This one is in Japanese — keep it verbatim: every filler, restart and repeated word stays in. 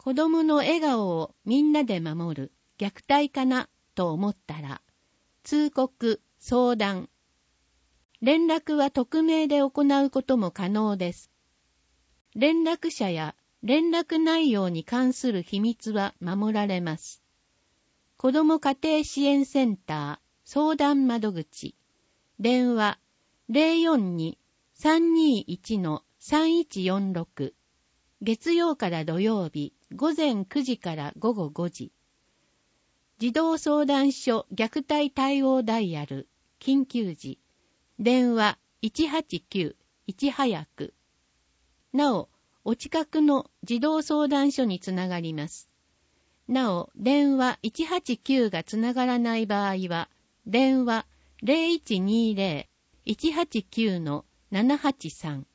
子供の笑顔をみんなで守る虐待かなと思ったら、通告、相談。連絡は匿名で行うことも可能です。連絡者や連絡内容に関する秘密は守られます。子ども家庭支援センター相談窓口電話 ゼロよんに さんにいち さんいちよんろく 月曜から土曜日午前くじから午後ごじ児童相談所虐待対応ダイヤル緊急時電話いちはちきゅういち早くなおお近くの児童相談所につながります。なお、電話いちはちきゅうがつながらない場合は、電話 ゼロいちにゼロ いちはちきゅう ななはちさん